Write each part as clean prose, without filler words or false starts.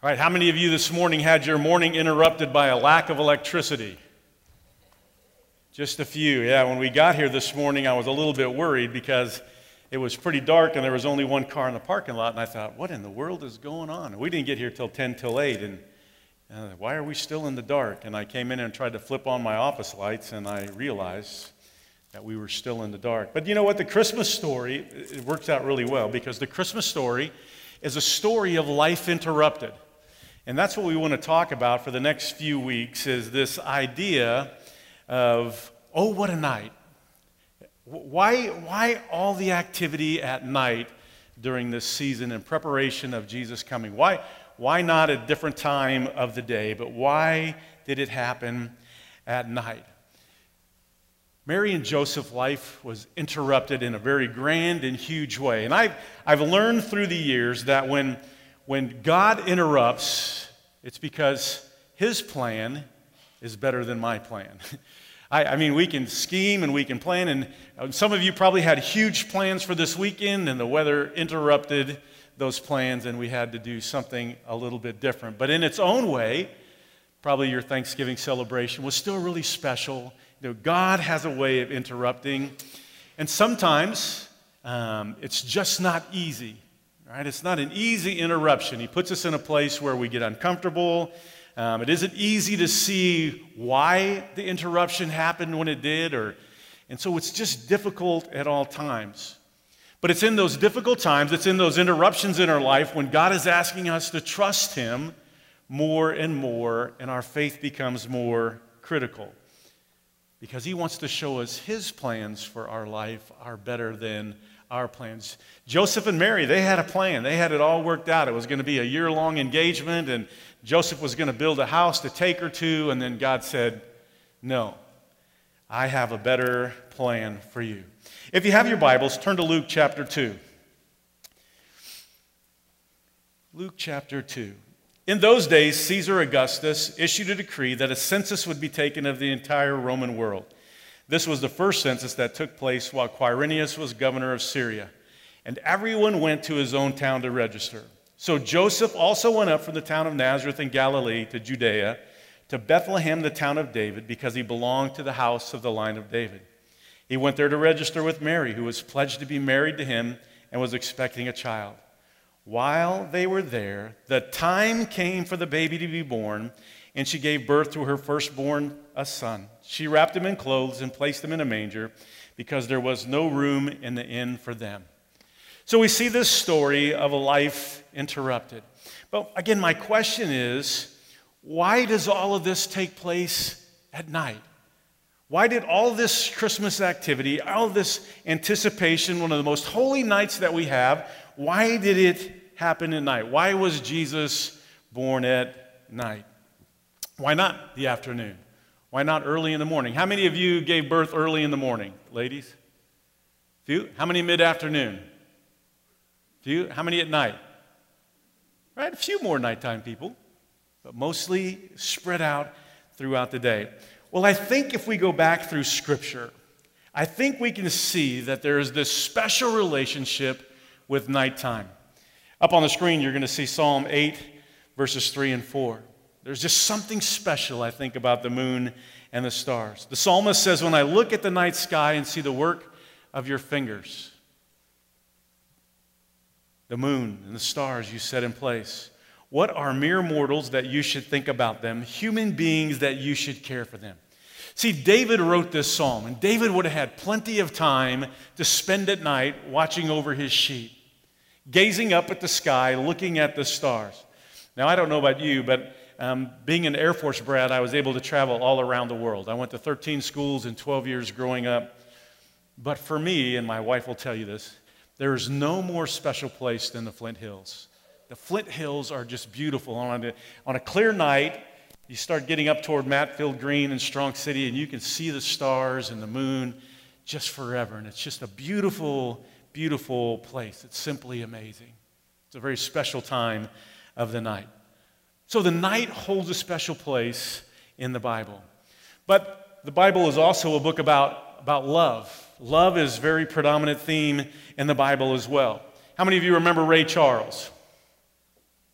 All right, how many of you this morning had your morning interrupted by a lack of electricity? Just a few. Yeah, when we got here this morning, I was a little bit worried because it was pretty dark and there was only one car in the parking lot, and I thought, what in the world is going on? And we didn't get here till 10 till 8, and why are we still in the dark? And I came in and tried to flip on my office lights, and I realized that we were still in the dark. But you know what? The Christmas story, it works out really well, because the Christmas story is a story of life interrupted. And that's what we want to talk about for the next few weeks, is this idea of, oh, what a night. Why all the activity at night during this season in preparation of Jesus coming? Why not a different time of the day, but why did it happen at night? Mary and Joseph's life was interrupted in a very grand and huge way. And I've learned through the years that when God interrupts, it's because his plan is better than my plan. I mean, we can scheme and we can plan, and some of you probably had huge plans for this weekend, and the weather interrupted those plans, and we had to do something a little bit different. But in its own way, probably your Thanksgiving celebration was still really special. You know, God has a way of interrupting, and sometimes it's just not easy. Right? It's not an easy interruption. He puts us in a place where we get uncomfortable. It isn't easy to see why the interruption happened when it did, and so it's just difficult at all times. But it's in those difficult times, it's in those interruptions in our life when God is asking us to trust him more and more, and our faith becomes more critical. Because he wants to show us his plans for our life are better than our plans. Joseph and Mary, they had a plan. They had it all worked out. It was going to be a year-long engagement, and Joseph was going to build a house to take her to, and then God said, no, I have a better plan for you. If you have your Bibles, turn to Luke chapter 2. Luke chapter 2. In those days, Caesar Augustus issued a decree that a census would be taken of the entire Roman world. This was the first census that took place while Quirinius was governor of Syria, and everyone went to his own town to register. So Joseph also went up from the town of Nazareth in Galilee to Judea, to Bethlehem, the town of David, because he belonged to the house of the line of David. He went there to register with Mary, who was pledged to be married to him and was expecting a child. While they were there, the time came for the baby to be born, and she gave birth to her firstborn, a son. She wrapped him in clothes and placed him in a manger because there was no room in the inn for them. So we see this story of a life interrupted. But again, my question is, why does all of this take place at night? Why did all this Christmas activity, all this anticipation, one of the most holy nights that we have, why did it happen at night? Why was Jesus born at night? Why not the afternoon? Why not early in the morning? How many of you gave birth early in the morning, ladies? Few? How many mid-afternoon? Few? How many at night? Right, a few more nighttime people, but mostly spread out throughout the day. Well, I think if we go back through Scripture, I think we can see that there is this special relationship with nighttime. Up on the screen, you're going to see Psalm 8, verses 3 and 4. There's just something special, I think, about the moon and the stars. The psalmist says, when I look at the night sky and see the work of your fingers, the moon and the stars you set in place, what are mere mortals that you should think about them, human beings that you should care for them? See, David wrote this psalm, and David would have had plenty of time to spend at night watching over his sheep, gazing up at the sky, looking at the stars. Now, I don't know about you, but being an Air Force brat, I was able to travel all around the world. I went to 13 schools in 12 years growing up. But for me, and my wife will tell you this, there is no more special place than the Flint Hills. The Flint Hills are just beautiful. On a clear night, you start getting up toward Matfield Green and Strong City, and you can see the stars and the moon just forever. And it's just a beautiful, beautiful place. It's simply amazing. It's a very special time of the night. So the night holds a special place in the Bible. But the Bible is also a book about love. Love is a very predominant theme in the Bible as well. How many of you remember Ray Charles?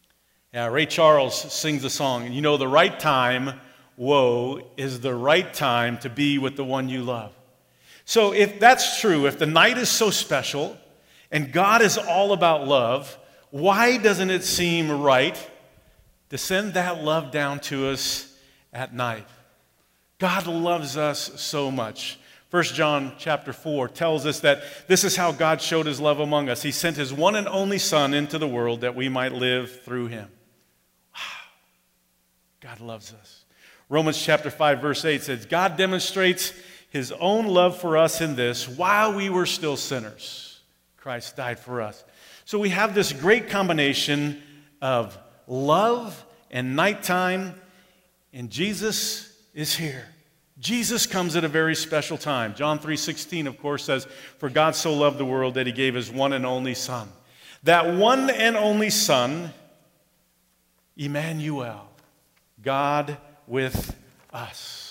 Yeah, Ray Charles sings a song, and you know, the right time, woe, is the right time to be with the one you love. So if that's true, if the night is so special and God is all about love, why doesn't it seem right to send that love down to us at night? God loves us so much. 1 John chapter 4 tells us that this is how God showed his love among us. He sent his one and only Son into the world that we might live through him. Wow. God loves us. Romans chapter 5 verse 8 says, God demonstrates his own love for us in this: while we were still sinners, Christ died for us. So we have this great combination of love and nighttime, and Jesus is here. Jesus comes at a very special time. John 3:16, of course, says, for God so loved the world that he gave his one and only Son. That one and only Son, Emmanuel, God with us.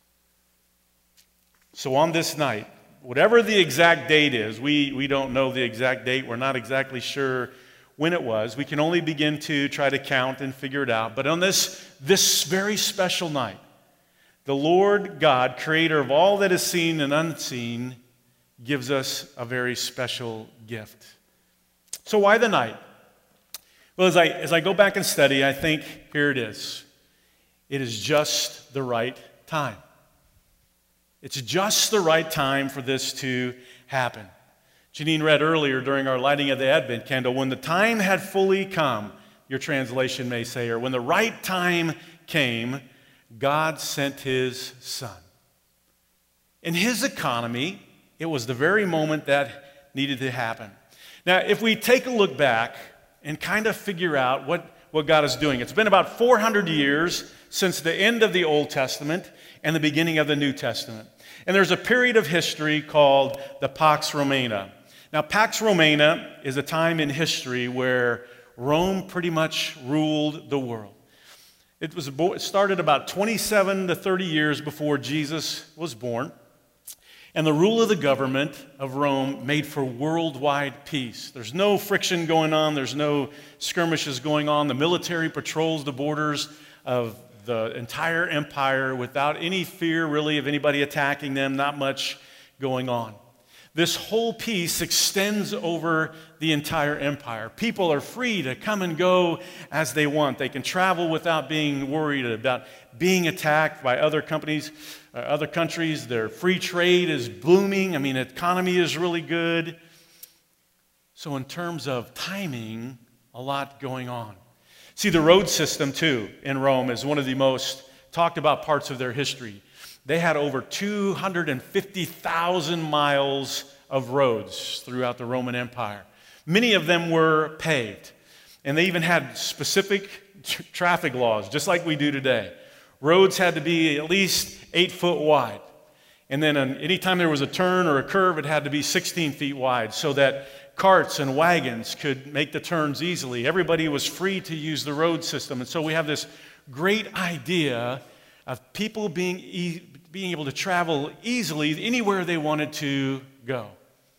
So on this night, whatever the exact date is, we don't know the exact date. We're not exactly sure when it was. We can only begin to try to count and figure it out. But on this very special night, the Lord God, creator of all that is seen and unseen, gives us a very special gift. So why the night? Well, as I go back and study, I think here it is. It is just the right time. It's just the right time for this to happen. Janine read earlier during our lighting of the Advent candle, when the time had fully come, your translation may say, or when the right time came, God sent his Son. In his economy, it was the very moment that needed to happen. Now, if we take a look back and kind of figure out what God is doing, it's been about 400 years since the end of the Old Testament and the beginning of the New Testament. And there's a period of history called the Pax Romana. Now, Pax Romana is a time in history where Rome pretty much ruled the world. It started about 27 to 30 years before Jesus was born. And the rule of the government of Rome made for worldwide peace. There's no friction going on. There's no skirmishes going on. The military patrols the borders of the entire empire without any fear, really, of anybody attacking them. Not much going on. This whole peace extends over the entire empire. People are free to come and go as they want. They can travel without being worried about being attacked by other countries. Their free trade is booming. I mean, the economy is really good. So in terms of timing, a lot going on. See, the road system, too, in Rome is one of the most talked about parts of their history. They had over 250,000 miles of roads throughout the Roman Empire. Many of them were paved. And they even had specific traffic laws, just like we do today. Roads had to be at least 8 foot wide. And then anytime there was a turn or a curve, it had to be 16 feet wide so that carts and wagons could make the turns easily. Everybody was free to use the road system. And so we have this great idea of people being able to travel easily anywhere they wanted to go.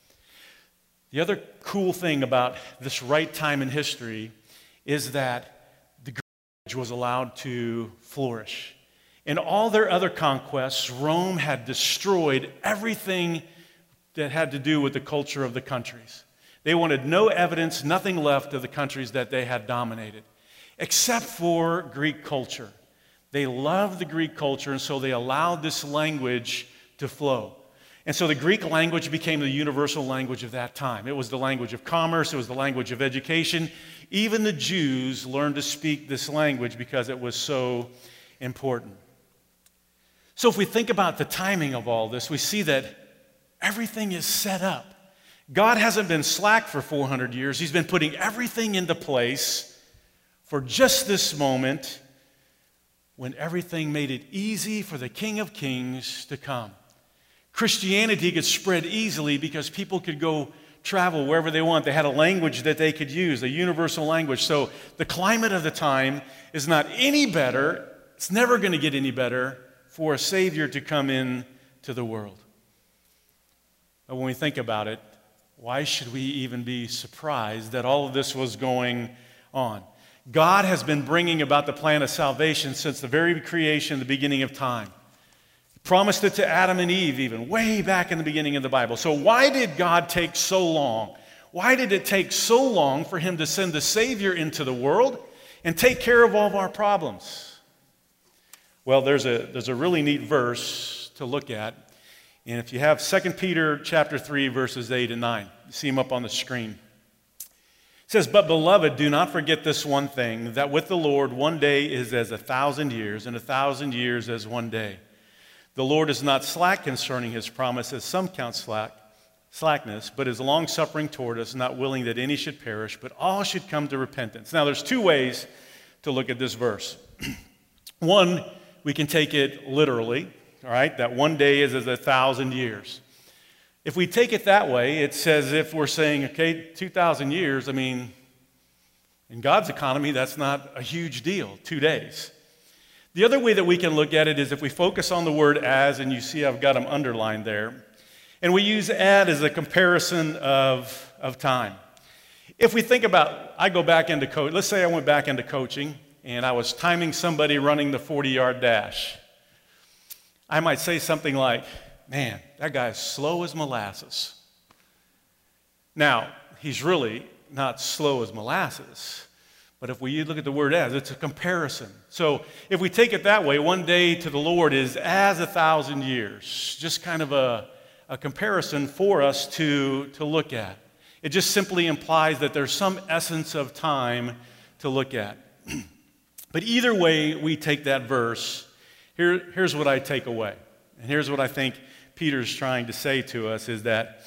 The other cool thing about this right time in history is that the Greek language was allowed to flourish. In all their other conquests, Rome had destroyed everything that had to do with the culture of the countries. They wanted no evidence, nothing left of the countries that they had dominated, except for Greek culture. They loved the Greek culture, and so they allowed this language to flow. And so the Greek language became the universal language of that time. It was the language of commerce. It was the language of education. Even the Jews learned to speak this language because it was so important. So if we think about the timing of all this, we see that everything is set up. God hasn't been slack for 400 years. He's been putting everything into place for just this moment when everything made it easy for the King of Kings to come. Christianity could spread easily because people could go travel wherever they want. They had a language that they could use, a universal language. So the climate of the time is not any better. It's never going to get any better for a Savior to come in to the world. But when we think about it, why should we even be surprised that all of this was going on? God has been bringing about the plan of salvation since the very creation, the beginning of time. He promised it to Adam and Eve even, way back in the beginning of the Bible. So why did God take so long? Why did it take so long for him to send the Savior into the world and take care of all of our problems? Well, there's a really neat verse to look at. And if you have 2 Peter chapter 3, verses 8 and 9, you see them up on the screen. It says, "But beloved, do not forget this one thing, that with the Lord 1 day is as 1,000 years, and 1,000 years as 1 day. The Lord is not slack concerning his promise, as some count slackness, but is long-suffering toward us, not willing that any should perish, but all should come to repentance." Now, there's two ways to look at this verse. One, we can take it literally, all right, that 1 day is as 1,000 years. If we take it that way, it's as if we're saying, okay, 2,000 years, I mean, in God's economy, that's not a huge deal, 2 days. The other way that we can look at it is if we focus on the word as, and you see I've got them underlined there, and we use add as a comparison of time. If we think about, I go back into coaching, let's say I went back into coaching, and I was timing somebody running the 40-yard dash. I might say something like, "Man, that guy's slow as molasses." Now, he's really not slow as molasses, but if we look at the word as, it's a comparison. So if we take it that way, 1 day to the Lord is as 1,000 years, just kind of a comparison for us to look at. It just simply implies that there's some essence of time to look at. But either way we take that verse, here's what I take away. And here's what I think Peter's trying to say to us is that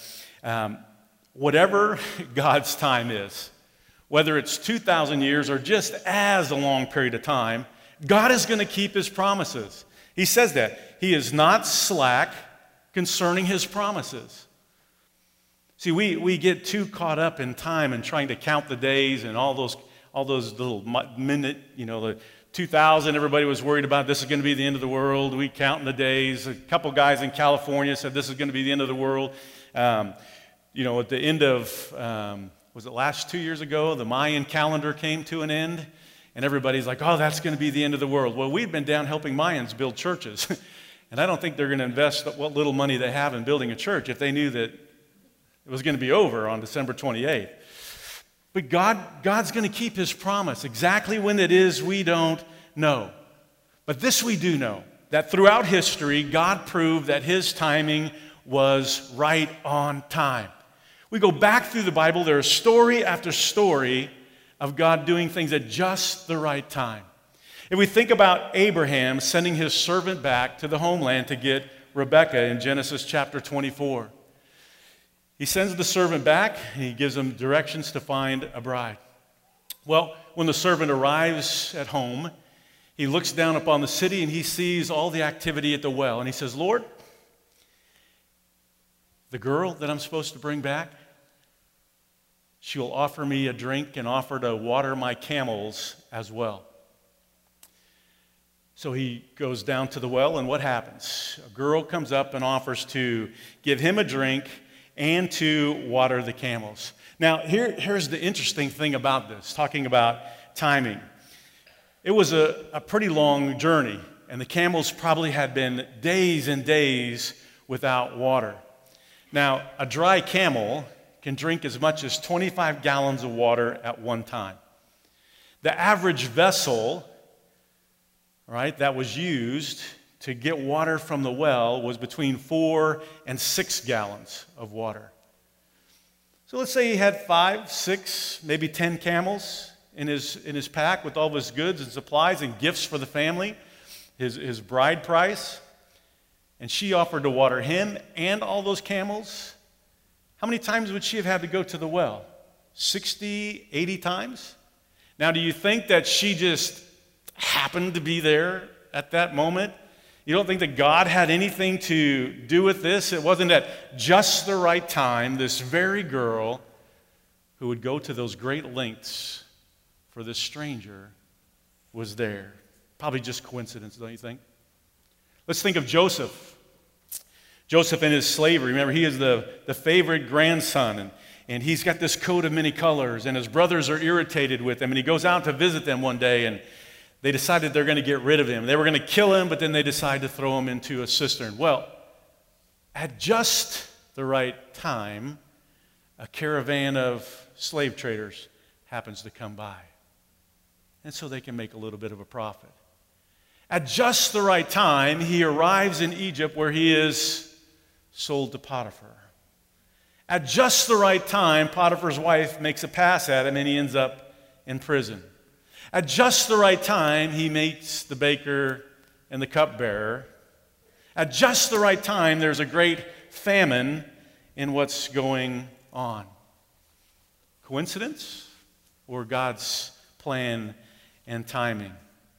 whatever God's time is, whether it's 2,000 years or just as a long period of time, God is going to keep his promises. He says that. He is not slack concerning his promises. See, we get too caught up in time and trying to count the days and all those little minute, the 2000, everybody was worried about this is going to be the end of the world. We counting the days. A couple guys in California said this is going to be the end of the world. At the end of, was it last 2 years ago, the Mayan calendar came to an end, and everybody's like, oh, that's going to be the end of the world. Well, we've been down helping Mayans build churches, and I don't think they're going to invest what little money they have in building a church if they knew that it was going to be over on December 28th. But God's going to keep his promise. Exactly when it is, we don't know. But this we do know, that throughout history, God proved that his timing was right on time. We go back through the Bible, there is story after story of God doing things at just the right time. If we think about Abraham sending his servant back to the homeland to get Rebekah in Genesis chapter 24. He sends the servant back, and he gives him directions to find a bride. Well, when the servant arrives at home, he looks down upon the city and he sees all the activity at the well. And he says, Lord, the girl that I'm supposed to bring back, she will offer me a drink and offer to water my camels as well. So he goes down to the well, and what happens? A girl comes up and offers to give him a drink and to water the camels. Now, here's the interesting thing about this, talking about timing. It was a pretty long journey, and the camels probably had been days and days without water. Now, a dry camel can drink as much as 25 gallons of water at one time. The average vessel, right, that was used to get water from the well was between 4 and 6 gallons of water. So let's say he had 5, 6, maybe 10 camels in his pack with all of his goods and supplies and gifts for the family, his bride price, and she offered to water him and all those camels. How many times would she have had to go to the well? 60, 80 times? Now, do you think that she just happened to be there at that moment? You don't think that God had anything to do with this? It wasn't at just the right time this very girl who would go to those great lengths for this stranger was there. Probably just coincidence, don't you think? Let's think of Joseph. Joseph in his slavery. Remember, he is the favorite grandson, and he's got this coat of many colors, and his brothers are irritated with him, and he goes out to visit them one day, and they decided they're going to get rid of him. They were going to kill him, but then they decide to throw him into a cistern. Well, at just the right time, a caravan of slave traders happens to come by. And so they can make a little bit of a profit. At just the right time, he arrives in Egypt where he is sold to Potiphar. At just the right time, Potiphar's wife makes a pass at him and he ends up in prison. At just the right time, he meets the baker and the cupbearer. At just the right time, there's a great famine in what's going on. Coincidence or God's plan and timing?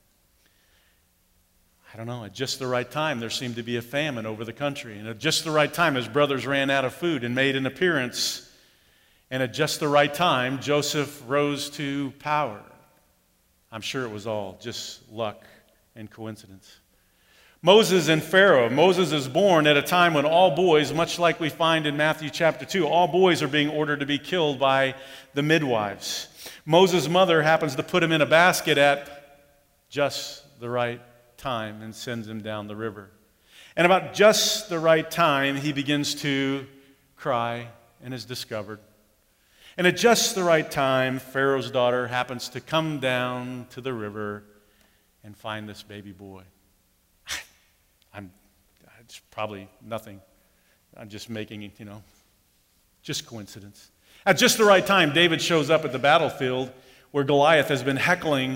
I don't know. At just the right time, there seemed to be a famine over the country. And at just the right time, his brothers ran out of food and made an appearance. And at just the right time, Joseph rose to power. I'm sure it was all just luck and coincidence. Moses and Pharaoh. Moses is born at a time when all boys, much like we find in Matthew chapter 2, all boys are being ordered to be killed by the midwives. Moses' mother happens to put him in a basket at just the right time and sends him down the river. And about just the right time, he begins to cry and is discovered. And at just the right time, Pharaoh's daughter happens to come down to the river and find this baby boy. It's probably nothing. I'm just making it, just coincidence. At just the right time, David shows up at the battlefield where Goliath has been heckling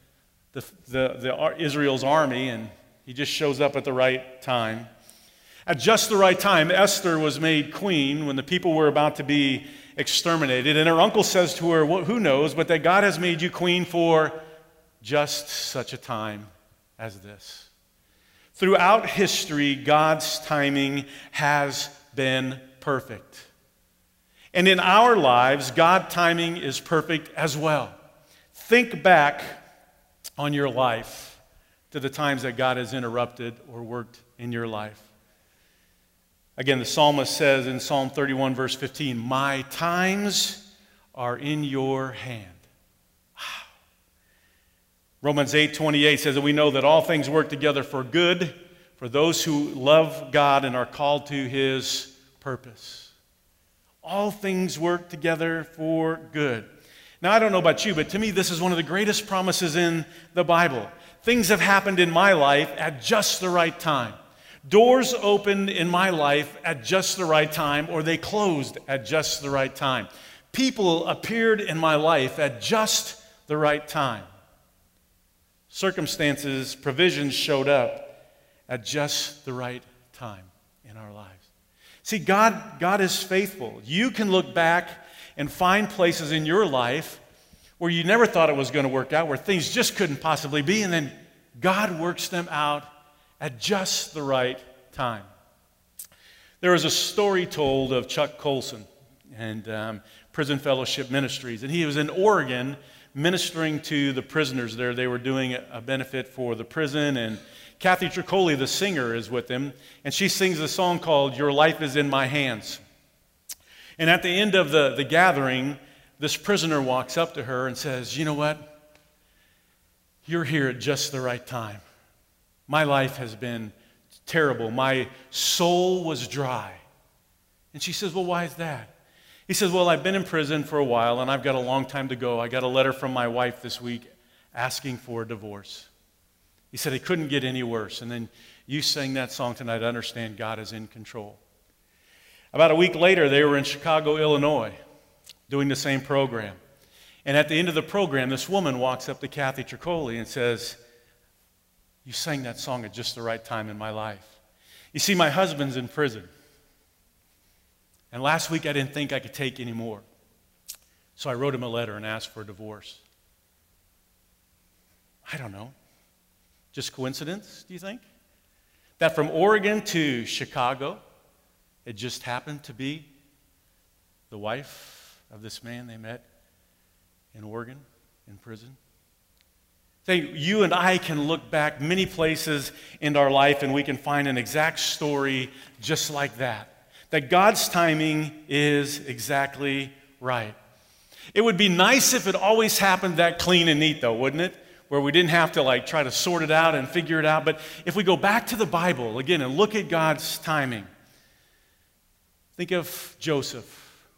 the Israel's army, and he just shows up at the right time. At just the right time, Esther was made queen when the people were about to be exterminated, and her uncle says to her, well, who knows, but that God has made you queen for just such a time as this. Throughout history, God's timing has been perfect. And in our lives, God's timing is perfect as well. Think back on your life to the times that God has interrupted or worked in your life. Again, the psalmist says in Psalm 31, verse 15, my times are in your hand. Wow. Romans 8:28 says that we know that all things work together for good for those who love God and are called to his purpose. All things work together for good. Now, I don't know about you, but to me, this is one of the greatest promises in the Bible. Things have happened in my life at just the right time. Doors opened in my life at just the right time, or they closed at just the right time. People appeared in my life at just the right time. Circumstances, provisions showed up at just the right time in our lives. See, God is faithful. You can look back and find places in your life where you never thought it was going to work out, where things just couldn't possibly be, and then God works them out at just the right time. There was a story told of Chuck Colson and Prison Fellowship Ministries, and he was in Oregon ministering to the prisoners there. They were doing a benefit for the prison, and Kathy Tricoli, the singer, is with them, and she sings a song called Your Life is in My Hands. And at the end of the gathering, this prisoner walks up to her and says, you know what? You're here at just the right time. My life has been terrible. My soul was dry. And she says, well, why is that? He says, well, I've been in prison for a while, and I've got a long time to go. I got a letter from my wife this week asking for a divorce. He said it couldn't get any worse. And then you sang that song tonight, I understand God is in control. About a week later, they were in Chicago, Illinois, doing the same program. And at the end of the program, this woman walks up to Kathy Tricoli and says, you sang that song at just the right time in my life. You see, my husband's in prison. And last week I didn't think I could take any more. So I wrote him a letter and asked for a divorce. I don't know. Just coincidence, do you think? That from Oregon to Chicago, it just happened to be the wife of this man they met in Oregon, in prison. You and I can look back many places in our life and we can find an exact story just like that. that God's timing is exactly right. It would be nice if it always happened that clean and neat, though, wouldn't it? Where we didn't have to try to sort it out and figure it out. But if we go back to the Bible again and look at God's timing, think of Joseph.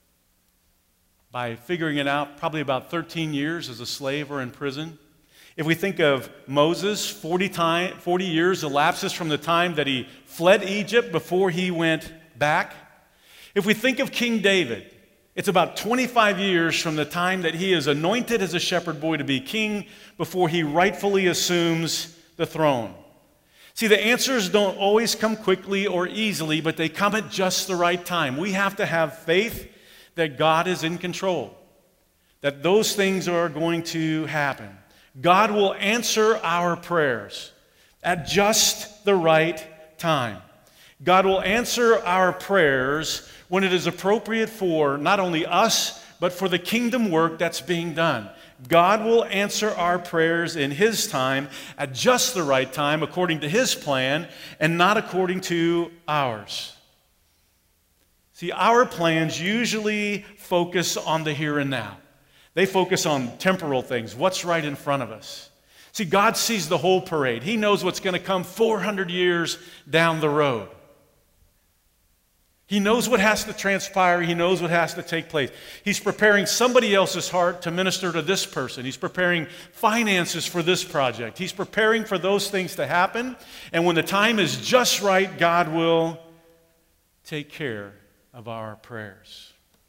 By figuring it out, probably about 13 years as a slave or in prison. If we think of Moses, 40 years elapses from the time that he fled Egypt before he went back. If we think of King David, it's about 25 years from the time that he is anointed as a shepherd boy to be king before he rightfully assumes the throne. See, the answers don't always come quickly or easily, but they come at just the right time. We have to have faith that God is in control, that those things are going to happen. God will answer our prayers at just the right time. God will answer our prayers when it is appropriate for not only us, but for the kingdom work that's being done. God will answer our prayers in His time, at just the right time, according to His plan, and not according to ours. See, our plans usually focus on the here and now. They focus on temporal things, what's right in front of us. See, God sees the whole parade. He knows what's going to come 400 years down the road. He knows what has to transpire. He knows what has to take place. He's preparing somebody else's heart to minister to this person. He's preparing finances for this project. He's preparing for those things to happen. And when the time is just right, God will take care of our prayers.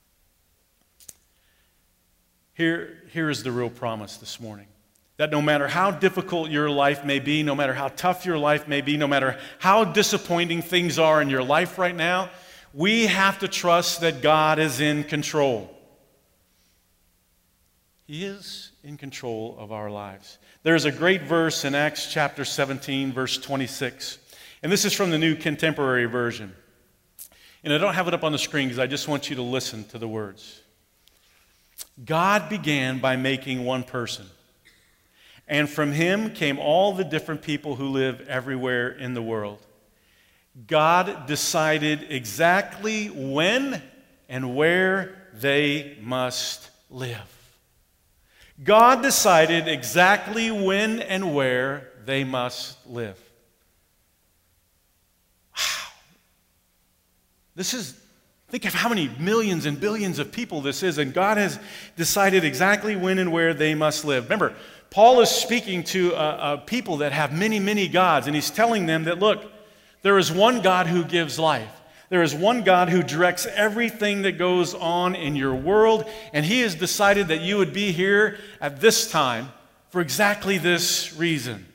Here is the real promise this morning. That no matter how difficult your life may be, no matter how tough your life may be, no matter how disappointing things are in your life right now, we have to trust that God is in control. He is in control of our lives. There's a great verse in Acts chapter 17, verse 26. And this is from the New Contemporary Version. And I don't have it up on the screen because I just want you to listen to the words. God began by making one person, and from him came all the different people who live everywhere in the world. God decided exactly when and where they must live. God decided exactly when and where they must live. Think of how many millions and billions of people this is, and God has decided exactly when and where they must live. Remember, Paul is speaking to a people that have many, many gods, and he's telling them that, look, there is one God who gives life. There is one God who directs everything that goes on in your world, and He has decided that you would be here at this time for exactly this reason.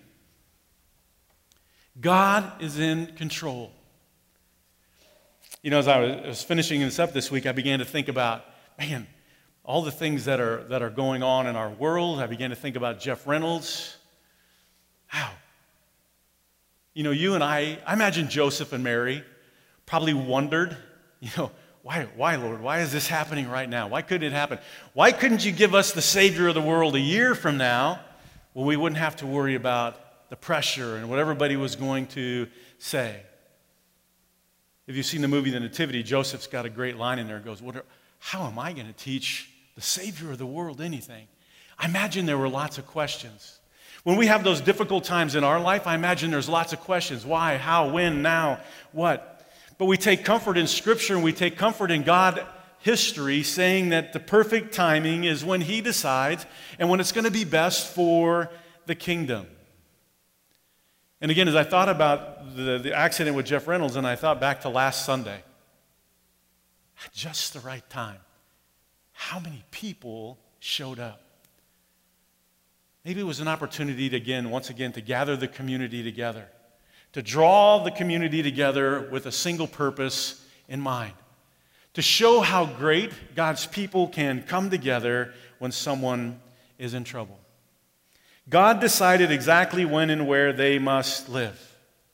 God is in control. You know, as I was finishing this up this week, I began to think about, all the things that are going on in our world. I began to think about Jeff Reynolds. Wow. You know, you and I imagine Joseph and Mary probably wondered, why, Lord? Why is this happening right now? Why couldn't it happen? Why couldn't you give us the Savior of the world a year from now when we wouldn't have to worry about the pressure and what everybody was going to say? If you've seen the movie The Nativity, Joseph's got a great line in there. It goes, how am I going to teach the Savior of the world anything? I imagine there were lots of questions. When we have those difficult times in our life, I imagine there's lots of questions. Why, how, when, now, what? But we take comfort in Scripture and we take comfort in God history, saying that the perfect timing is when He decides and when it's going to be best for the kingdom. And again, as I thought about the accident with Jeff Reynolds, and I thought back to last Sunday, at just the right time, how many people showed up? Maybe it was an opportunity to, once again, to gather the community together, to draw the community together with a single purpose in mind, to show how great God's people can come together when someone is in trouble. God decided exactly when and where they must live.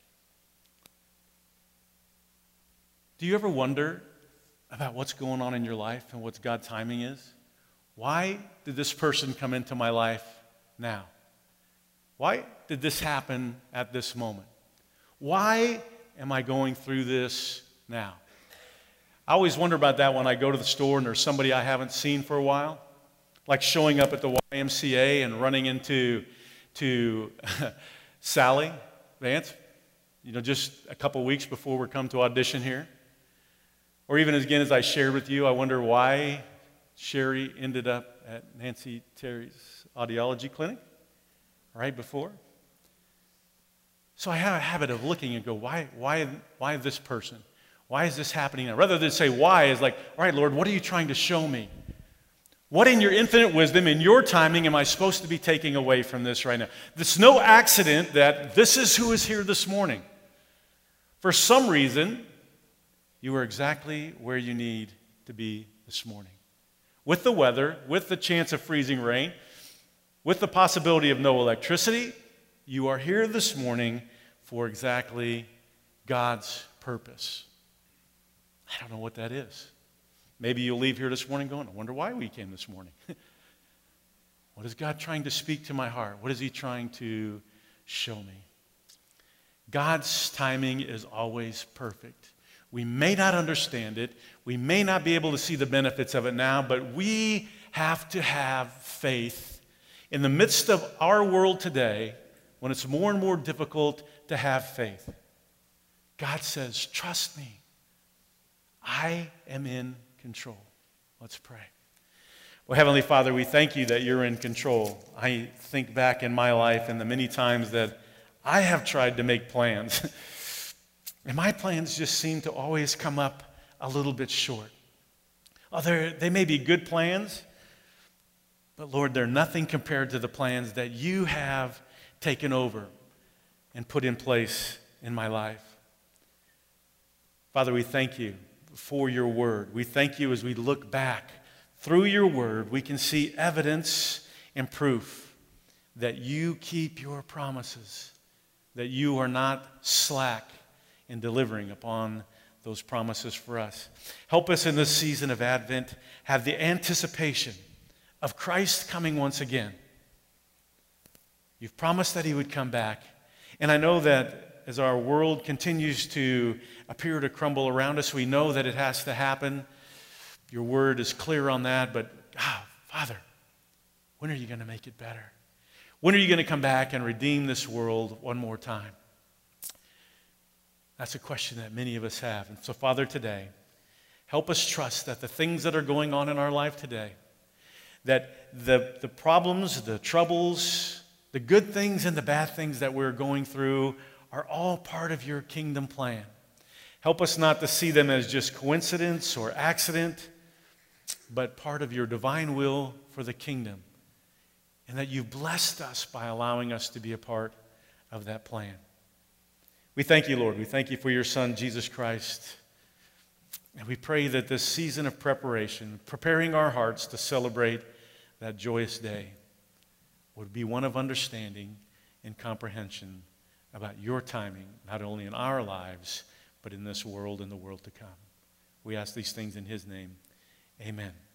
Do you ever wonder about what's going on in your life and what God's timing is? Why did this person come into my life now? Why did this happen at this moment? Why am I going through this now? I always wonder about that when I go to the store and there's somebody I haven't seen for a while, like showing up at the YMCA and running into Sally Vance, just a couple weeks before we come to audition here. Or even again, as I shared with you, I wonder why Sherry ended up at Nancy Terry's audiology clinic right before. So I have a habit of looking and go, why this person? Why is this happening now? Rather than say why, is like, all right, Lord, what are you trying to show me? What in your infinite wisdom, in your timing, am I supposed to be taking away from this right now? It's no accident that this is who is here this morning. For some reason, you are exactly where you need to be this morning. With the weather, with the chance of freezing rain, with the possibility of no electricity, you are here this morning for exactly God's purpose. I don't know what that is. Maybe you'll leave here this morning going, I wonder why we came this morning. What is God trying to speak to my heart? What is He trying to show me? God's timing is always perfect. We may not understand it. We may not be able to see the benefits of it now, but we have to have faith in the midst of our world today when it's more and more difficult to have faith. God says, trust me. I am in control. Let's pray. Well, Heavenly Father, we thank you that you're in control. I think back in my life and the many times that I have tried to make plans, and my plans just seem to always come up a little bit short. Oh, they may be good plans, but Lord, they're nothing compared to the plans that you have taken over and put in place in my life. Father, we thank you for your word. We thank you as we look back through your word, we can see evidence and proof that you keep your promises, that you are not slack in delivering upon those promises for us. Help us in this season of Advent have the anticipation of Christ coming once again. You've promised that he would come back, and I know that as our world continues to appear to crumble around us, we know that it has to happen. Your word is clear on that, but Father, when are you going to make it better? When are you going to come back and redeem this world one more time? That's a question that many of us have. And so, Father, today, help us trust that the things that are going on in our life today, that the problems, the troubles, the good things and the bad things that we're going through are all part of your kingdom plan. Help us not to see them as just coincidence or accident, but part of your divine will for the kingdom. And that you've blessed us by allowing us to be a part of that plan. We thank you, Lord. We thank you for your Son, Jesus Christ. And we pray that this season of preparation, preparing our hearts to celebrate that joyous day, would be one of understanding and comprehension about your timing, not only in our lives, but in this world and the world to come. We ask these things in his name. Amen.